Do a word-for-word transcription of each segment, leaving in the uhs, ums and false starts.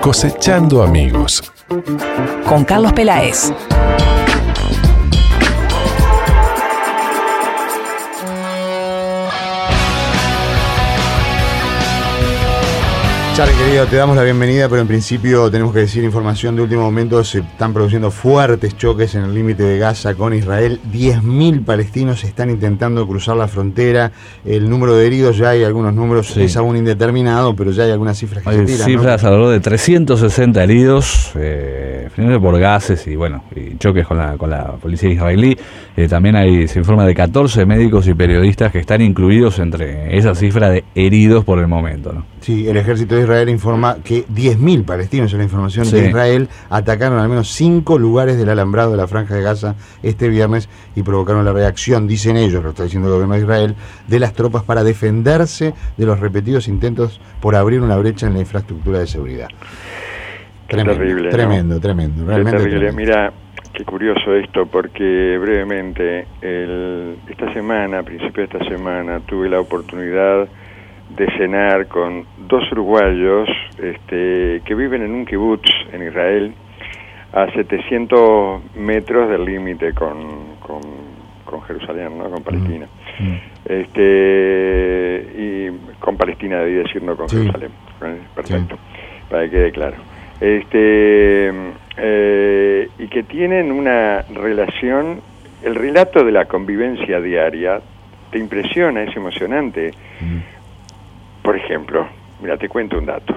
Cosechando amigos. Con Carlos Peláez. Charly, querido, te damos la bienvenida, pero en principio tenemos que decir información de último momento. Se están produciendo fuertes choques en el límite de Gaza con Israel. diez mil palestinos están intentando cruzar la frontera. El número de heridos, ya hay algunos números, sí. Es aún indeterminado, pero ya hay algunas cifras que hay se tiran, cifras ¿no? alrededor de trescientos sesenta heridos, eh, primero por gases y bueno, y choques con la, con la policía israelí. Eh, también hay, se informa de catorce médicos y periodistas que están incluidos entre esa cifra de heridos por el momento, ¿no? Sí, el ejército de Israel informa que diez mil palestinos, en la información sí. de Israel, atacaron al menos cinco lugares del alambrado de la Franja de Gaza este viernes y provocaron la reacción, dicen ellos, lo está diciendo el gobierno de Israel, de las tropas para defenderse de los repetidos intentos por abrir una brecha en la infraestructura de seguridad. Tremendo, terrible, tremendo, ¿no? tremendo, realmente terrible. Tremendo. Mira, qué curioso esto, porque brevemente, el, esta semana, a principio de esta semana, tuve la oportunidad de cenar con dos uruguayos este, que viven en un kibutz en Israel, a setecientos metros del límite con, con, con Jerusalén, ¿no? Con Palestina. Mm. Este, y con Palestina debí decir, no con sí. Jerusalén. Perfecto, sí. Para que quede claro. Este, eh, y que tienen una relación, el relato de la convivencia diaria te impresiona, es emocionante. Mm. Por ejemplo, mira, te cuento un dato.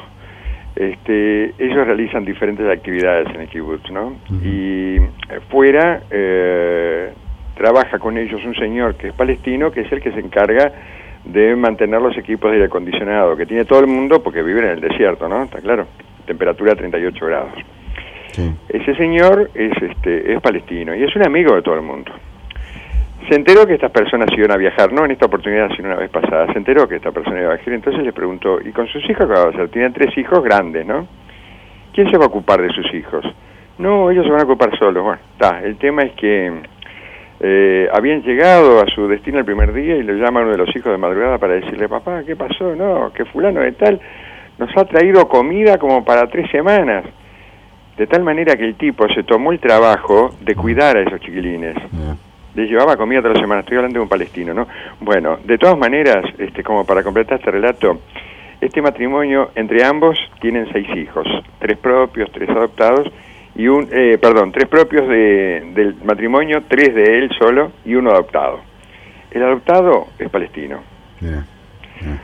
Este, ellos realizan diferentes actividades en el kibutz, ¿no? Uh-huh. Y fuera eh, trabaja con ellos un señor que es palestino, que es el que se encarga de mantener los equipos de aire acondicionado, que tiene todo el mundo porque viven en el desierto, ¿no? Está claro, temperatura treinta y ocho grados. Sí. Ese señor es, este, es palestino y es un amigo de todo el mundo. Se enteró que estas personas iban a viajar, no en esta oportunidad, sino una vez pasada. Se enteró que esta persona iba a viajar, entonces les preguntó, ¿y con sus hijos qué va a hacer? Tienen tres hijos grandes, ¿no? ¿Quién se va a ocupar de sus hijos? No, ellos se van a ocupar solos. Bueno, está. El tema es que eh, habían llegado a su destino el primer día y le llama uno de los hijos de madrugada para decirle, papá, ¿qué pasó? No, que fulano de tal nos ha traído comida como para tres semanas. De tal manera que el tipo se tomó el trabajo de cuidar a esos chiquilines. Yeah. Les llevaba comida toda la semana. Estoy hablando de un palestino, ¿no? Bueno, de todas maneras, este, como para completar este relato, este matrimonio, entre ambos, tienen seis hijos. Tres propios, tres adoptados, y un, eh, perdón, tres propios de, del matrimonio, tres de él solo, y uno adoptado. El adoptado es palestino. Yeah. Yeah.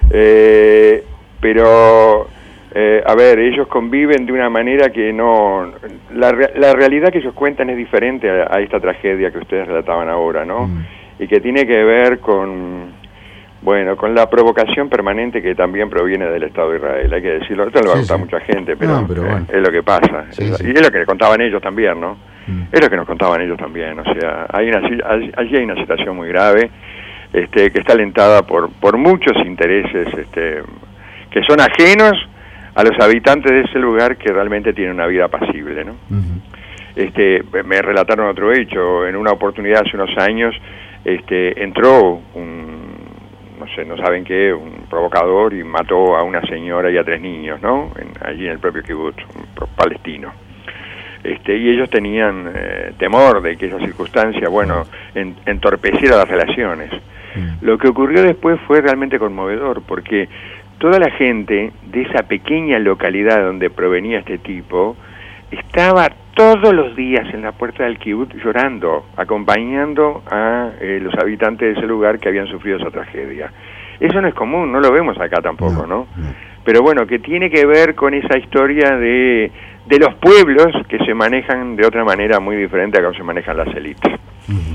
Eh, pero... Eh, a ver, ellos conviven de una manera que no... La, la realidad que ellos cuentan es diferente a, a esta tragedia que ustedes relataban ahora, ¿no? Mm. Y que tiene que ver con, bueno, con la provocación permanente que también proviene del Estado de Israel, hay que decirlo. Esto le va a gustar a mucha gente, pero, no, pero bueno. eh, es lo que pasa. Sí, es, sí. Y es lo que contaban ellos también, ¿no? Mm. Es lo que nos contaban ellos también, o sea, hay una, allí hay una situación muy grave, este, que está alentada por, por muchos intereses este, que son ajenos a los habitantes de ese lugar que realmente tienen una vida apacible, ¿no? Uh-huh. Este, me relataron otro hecho. En una oportunidad hace unos años, este, entró un, no sé, no saben qué, un provocador y mató a una señora y a tres niños, ¿no? En, allí en el propio kibutz, un palestino. Este, y ellos tenían eh, temor de que esa circunstancia, bueno, en, entorpeciera las relaciones. Uh-huh. Lo que ocurrió después fue realmente conmovedor, porque toda la gente de esa pequeña localidad donde provenía este tipo estaba todos los días en la puerta del kibutz llorando, acompañando a eh, los habitantes de ese lugar que habían sufrido esa tragedia. Eso no es común, no lo vemos acá tampoco, ¿no? no. Pero bueno, que tiene que ver con esa historia de, de los pueblos que se manejan de otra manera muy diferente a cómo se manejan las élites. Uh-huh.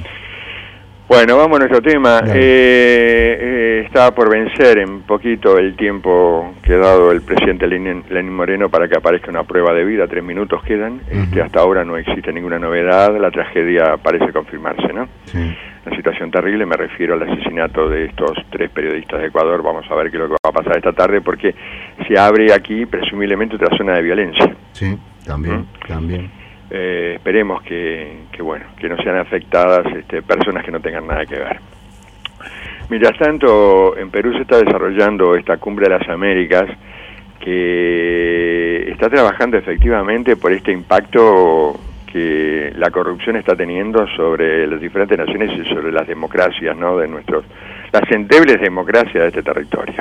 Bueno, vamos a nuestro tema. Eh, eh, estaba por vencer en poquito el tiempo que ha dado el presidente Lenín, Lenín Moreno para que aparezca una prueba de vida. Tres minutos quedan. Uh-huh. Este, hasta ahora no existe ninguna novedad. La tragedia parece confirmarse, ¿no? Sí. Una situación terrible. Me refiero al asesinato de estos tres periodistas de Ecuador. Vamos a ver qué es lo que va a pasar esta tarde, porque se abre aquí presumiblemente otra zona de violencia. Sí, también, ¿Mm? también. Eh, esperemos que, que bueno, que no sean afectadas este, personas que no tengan nada que ver. Mientras tanto, en Perú se está desarrollando esta Cumbre de las Américas, que eh, está trabajando efectivamente por este impacto que la corrupción está teniendo sobre las diferentes naciones y sobre las democracias, ¿no?, de nuestros, las endebles democracias de este territorio.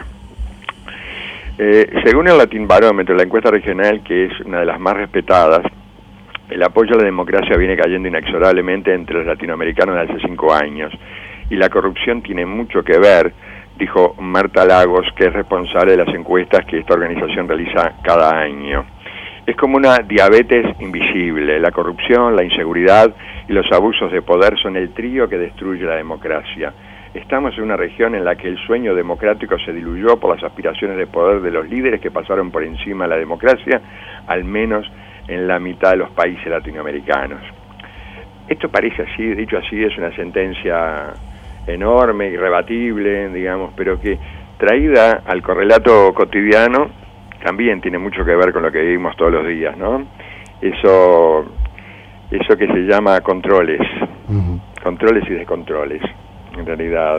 Eh, según el Latin Barómetro, la encuesta regional, que es una de las más respetadas, el apoyo a la democracia viene cayendo inexorablemente entre los latinoamericanos desde hace cinco años, y la corrupción tiene mucho que ver, dijo Marta Lagos, que es responsable de las encuestas que esta organización realiza cada año. Es como una diabetes invisible. La corrupción, la inseguridad y los abusos de poder son el trío que destruye la democracia. Estamos en una región en la que el sueño democrático se diluyó por las aspiraciones de poder de los líderes que pasaron por encima de la democracia, al menos en la mitad de los países latinoamericanos. Esto parece así, dicho así, es una sentencia enorme, irrebatible, digamos, pero que traída al correlato cotidiano también tiene mucho que ver con lo que vivimos todos los días, ¿no? Eso, eso que se llama controles, uh-huh. controles y descontroles, en realidad,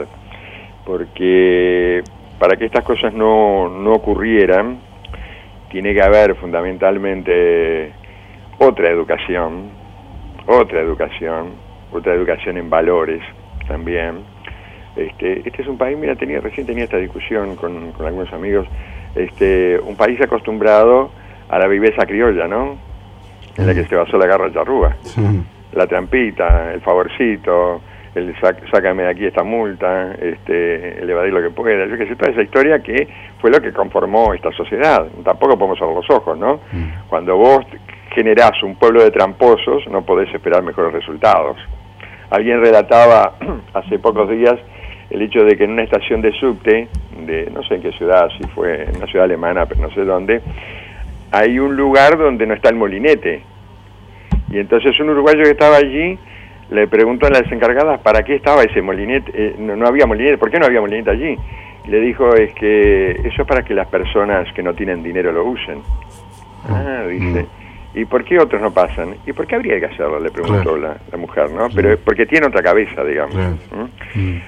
porque para que estas cosas no, no ocurrieran, tiene que haber fundamentalmente otra educación, otra educación, otra educación en valores también. Este, este es un país, mira, tenía, recién tenía esta discusión con, con algunos amigos, este, un país acostumbrado a la viveza criolla, ¿no? En la que se basó la garra charrúa. Sí. La trampita, el favorcito, el sac, sácame de aquí esta multa, este, el evadir lo que pueda, yo qué sé, toda esa historia que fue lo que conformó esta sociedad. Tampoco podemos cerrar los ojos, ¿no? Mm. Cuando vos generás un pueblo de tramposos, no podés esperar mejores resultados. Alguien relataba hace pocos días el hecho de que en una estación de subte, de no sé en qué ciudad, si fue en una ciudad alemana, pero no sé dónde, hay un lugar donde no está el molinete. Y entonces un uruguayo que estaba allí le preguntó a las encargadas para qué estaba ese molinete, eh, no, no había molinete, ¿por qué no había molinete allí? Y le dijo, es que eso es para que las personas que no tienen dinero lo usen. Ah, dice, ¿y por qué otros no pasan? ¿Y por qué habría que hacerlo? Le preguntó claro. la, la mujer, ¿no? Claro. Pero porque tiene otra cabeza, digamos. Claro. ¿Mm?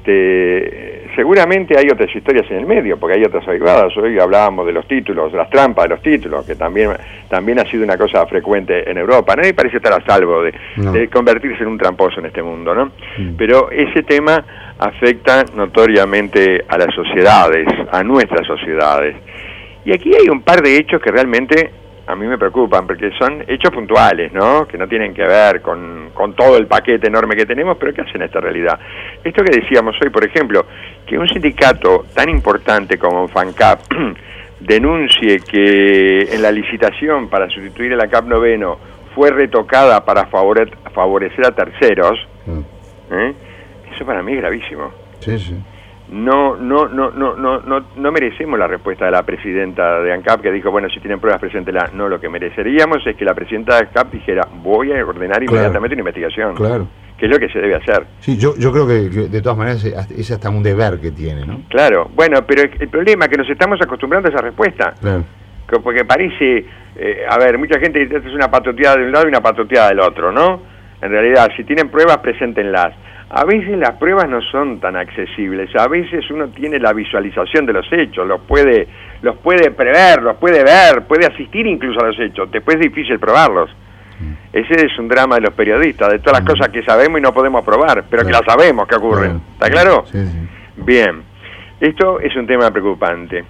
Este, seguramente hay otras historias en el medio, porque hay otras avivadas. Hoy hablábamos de los títulos, de las trampas de los títulos, que también, también ha sido una cosa frecuente en Europa. Nadie parece estar a salvo de, no. de convertirse en un tramposo en este mundo, ¿no? Mm. Pero ese tema afecta notoriamente a las sociedades, a nuestras sociedades. Y aquí hay un par de hechos que realmente a mí me preocupan, porque son hechos puntuales, ¿no? Que no tienen que ver con, con todo el paquete enorme que tenemos, pero que hacen esta realidad. Esto que decíamos hoy, por ejemplo, que un sindicato tan importante como FANCAP denuncie que en la licitación para sustituir el ANCAP noveno fue retocada para favore, favorecer a terceros, ¿eh? Eso para mí es gravísimo. Sí, sí. No, no, no, no, no, no, no merecemos la respuesta de la presidenta de ANCAP, que dijo, bueno, si tienen pruebas, preséntelas. No, lo que mereceríamos es que la presidenta de ANCAP dijera, voy a ordenar claro. inmediatamente una investigación. Claro. Que es lo que se debe hacer. Sí, yo, yo creo que, que de todas maneras es hasta un deber que tiene, ¿no? Claro, bueno, pero el problema es que nos estamos acostumbrando a esa respuesta. Claro. Porque parece, eh, a ver, mucha gente dice, esto es una patoteada de un lado y una patoteada del otro, ¿no? En realidad, si tienen pruebas, preséntenlas. A veces las pruebas no son tan accesibles, a veces uno tiene la visualización de los hechos, los puede, los puede prever, los puede ver, puede asistir incluso a los hechos, después es difícil probarlos. Ese es un drama de los periodistas, de todas las cosas que sabemos y no podemos probar, pero claro. que las sabemos que ocurren. Claro. ¿Está claro? Sí, sí. Bien, esto es un tema preocupante.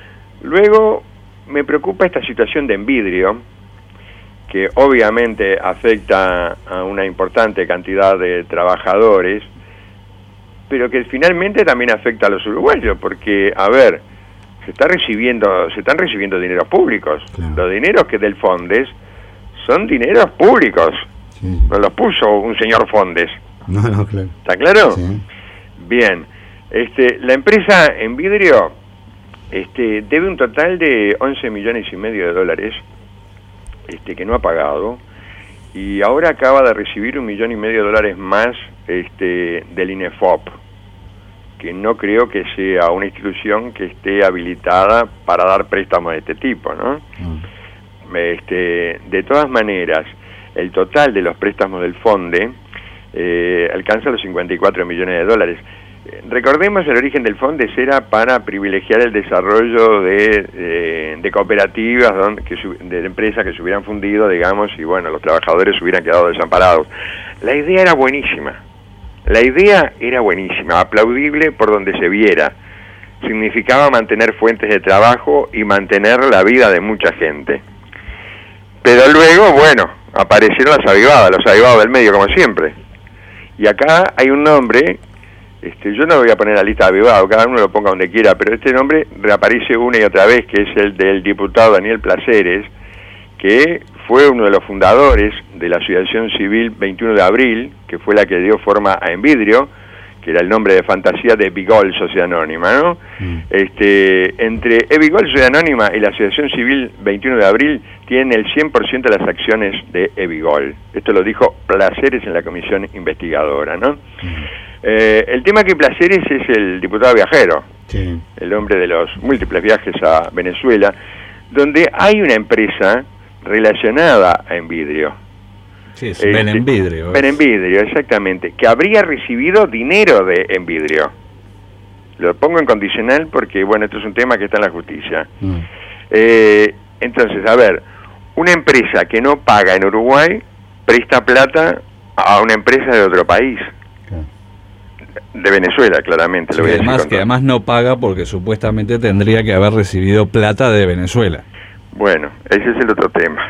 Luego me preocupa esta situación de Envidrio, que obviamente afecta a una importante cantidad de trabajadores, pero que finalmente también afecta a los uruguayos, porque, a ver, se está recibiendo, se están recibiendo dineros públicos. Claro. Los dineros que del Fondes son dineros públicos. Sí. No los puso un señor Fondes. No, no, claro. ¿Está claro? Sí. Bien. Este, la empresa Envidrio este, debe un total de once millones y medio de dólares. Este, que no ha pagado, y ahora acaba de recibir un millón y medio de dólares más este, del INEFOP, que no creo que sea una institución que esté habilitada para dar préstamos de este tipo, ¿no? Mm. Este, de todas maneras, el total de los préstamos del Fonde eh, alcanza los cincuenta y cuatro millones de dólares. recordemos, el origen del Fondes era para privilegiar el desarrollo de, de, de cooperativas, donde, que, de empresas que se hubieran fundido, digamos, y bueno, los trabajadores se hubieran quedado desamparados. La idea era buenísima, la idea era buenísima, aplaudible por donde se viera. Significaba mantener fuentes de trabajo y mantener la vida de mucha gente. Pero luego, bueno, aparecieron las avivadas, los avivados del medio, como siempre. Y acá hay un nombre, este, yo no lo voy a poner en la lista de avivados, cada uno lo ponga donde quiera, pero este nombre reaparece una y otra vez, que es el del diputado Daniel Placeres, que fue uno de los fundadores de la Asociación Civil veintiuno de abril, que fue la que dio forma a Envidrio, que era el nombre de fantasía de Evigol, Sociedad Anónima, ¿no? Mm. Este, entre Evigol, Sociedad Anónima y la Asociación Civil veintiuno de abril tienen el cien por ciento de las acciones de Evigol. Esto lo dijo Placeres en la comisión investigadora, ¿no? Mm. Eh, el tema que Placeres es el diputado viajero, sí. El hombre de los múltiples viajes a Venezuela, donde hay una empresa relacionada a Envidrio. Sí, es este, Benenvidrio. Benenvidrio, exactamente, que habría recibido dinero de Envidrio. Lo pongo en condicional porque, bueno, esto es un tema que está en la justicia. Mm. Eh, entonces, a ver, una empresa que no paga en Uruguay presta plata a una empresa de otro país. De Venezuela, claramente. Sí, lo voy a decir además, que además no paga porque supuestamente tendría que haber recibido plata de Venezuela. Bueno, ese es el otro tema.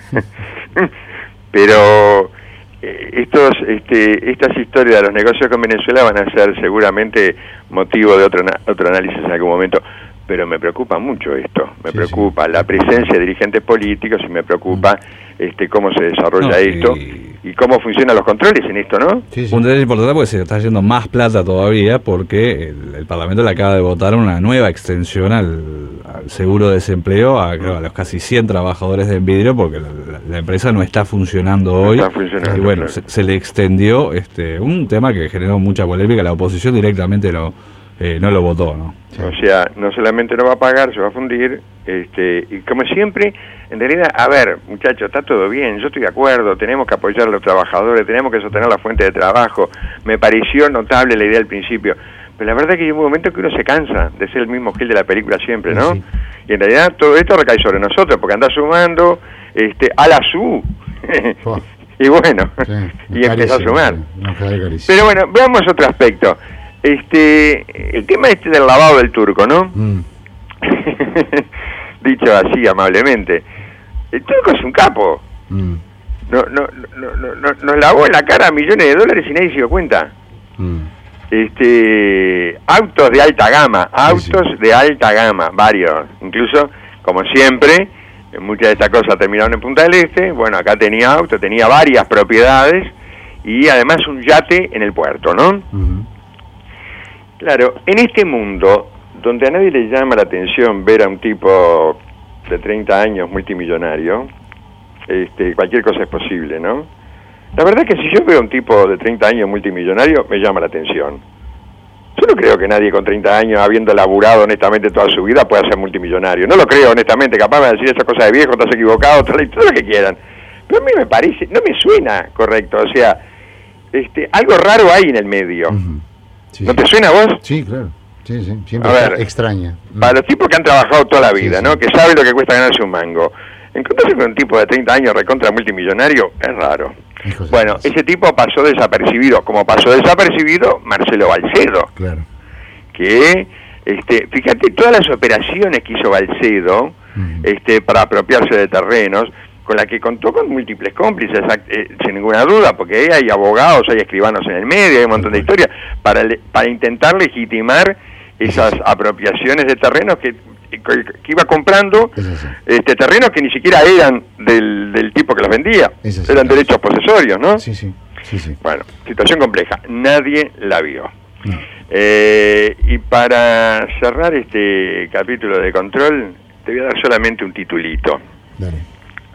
Pero eh, estos, este, estas historias de los negocios con Venezuela van a ser seguramente motivo de otro, otro análisis en algún momento. Pero me preocupa mucho esto, me sí, preocupa sí. la presencia de dirigentes políticos y me preocupa este cómo se desarrolla no, esto y... y cómo funcionan los controles en esto, ¿no? Sí, sí. Un detalle importante porque se está yendo más plata todavía porque el, el Parlamento le acaba de votar una nueva extensión al, al seguro de desempleo a, creo, a los casi cien trabajadores de Envidrio porque la, la, la empresa no está funcionando no hoy está funcionando, y bueno, claro. se, se le extendió este un tema que generó mucha polémica, la oposición directamente lo Eh, no lo votó, ¿no? O sea, no solamente no va a pagar, se va a fundir, este, y como siempre, en realidad, a ver, muchachos, está todo bien, yo estoy de acuerdo, tenemos que apoyar a los trabajadores, tenemos que sostener la fuente de trabajo, me pareció notable la idea al principio, pero la verdad es que hay un momento que uno se cansa de ser el mismo Gil de la película siempre, ¿no? Sí. Y en realidad todo esto recae sobre nosotros, porque anda sumando, este, a la su, oh. y bueno, sí, y empezó a sumar. No, pero bueno, veamos otro aspecto. Este, el tema este del lavado del turco, ¿no? Mm. Dicho así amablemente, el turco es un capo. Mm. No, no, no, no, no, nos lavó en la cara millones de dólares y nadie se dio cuenta. Mm. Este, autos de alta gama, autos sí, sí. de alta gama, varios, incluso, como siempre, muchas de estas cosas terminaron en Punta del Este. Bueno, acá tenía auto, tenía varias propiedades y además un yate en el puerto, ¿no? Mm. Claro, en este mundo, donde a nadie le llama la atención ver a un tipo de treinta años multimillonario, este, cualquier cosa es posible, ¿no? La verdad es que si yo veo a un tipo de treinta años multimillonario, me llama la atención. Yo no creo que nadie con treinta años, habiendo laburado honestamente toda su vida, pueda ser multimillonario. No lo creo, honestamente, capaz de decir esa cosa de viejo, estás equivocado, todo lo que quieran. Pero a mí me parece, no me suena correcto, o sea, este, algo raro hay en el medio. Uh-huh. Sí, ¿no te suena a vos? Sí, claro. Sí, sí. Siempre a ver, extraña. Para los tipos que han trabajado toda la vida, sí, ¿no? Sí. Que saben lo que cuesta ganarse un mango. Encontrarse con un tipo de treinta años recontra multimillonario es raro. Hijos bueno, de ese tipo pasó desapercibido, como pasó desapercibido Marcelo Balcedo. Claro. Que, este, fíjate, todas las operaciones que hizo Balcedo, mm. este, para apropiarse de terrenos, con la que contó con múltiples cómplices, eh, sin ninguna duda, porque hay abogados, hay escribanos en el medio, hay un montón de historias, para, para intentar legitimar esas apropiaciones de terrenos que, que, que iba comprando, este, terrenos que ni siquiera eran del, del tipo que los vendía, eran derechos posesorios, ¿no? Sí, sí, sí, sí. Bueno, situación compleja, nadie la vio. No. Eh, y para cerrar este capítulo de Control, te voy a dar solamente un titulito. Dale.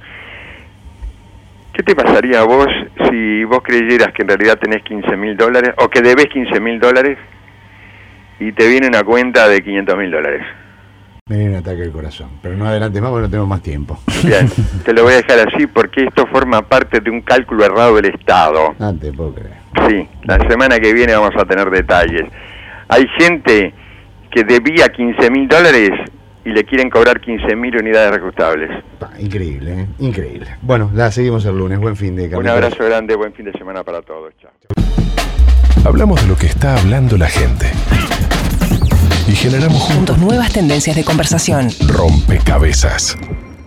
¿Qué te pasaría a vos si vos creyeras que en realidad tenés quince mil dólares o que debés quince mil dólares y te viene una cuenta de quinientos mil dólares? Me viene un ataque al corazón, pero no adelantes más porque no tenemos más tiempo. Bien, te lo voy a dejar así porque esto forma parte de un cálculo errado del Estado. No te puedo creer. Sí, la semana que viene vamos a tener detalles. hay gente que debía quince mil dólares y le quieren cobrar quince mil unidades reajustables. Pa, increíble, ¿eh? Increíble. Bueno, la seguimos el lunes. Buen fin de semana. Un abrazo grande, buen fin de semana para todos. Chao. Hablamos de lo que está hablando la gente. Y generamos juntos Juntos nuevas tendencias de conversación. rompecabezas.